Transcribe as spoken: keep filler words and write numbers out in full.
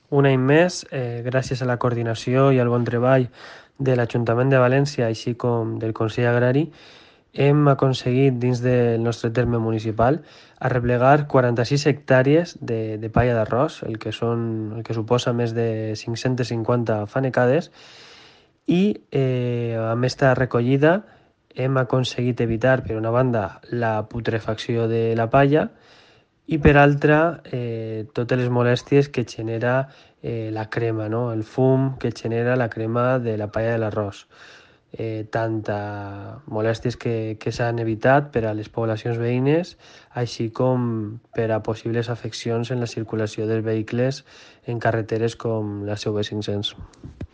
Un any més, eh, gràcies a la coordinació i al bon treball de l'Ajuntament de València, així com del Consell Agrari, hem aconseguit, dins del nostre terme municipal, arreplegar quaranta-sis hectàrees de, de palla d'arròs, el que són, el que suposa més de cinc-centes cinquanta fanecades, i eh, amb aquesta recollida hem aconseguit evitar, per una banda, la putrefacció de la palla i per altra, eh, totes les molèsties que genera eh, la crema, no? El fum que genera la crema de la palla de l'arròs. Eh, tant a molèsties que, que s'han evitat per a les poblacions veïnes, així com per a possibles afeccions en la circulació dels vehicles en carreteres com la C V cinc-cents.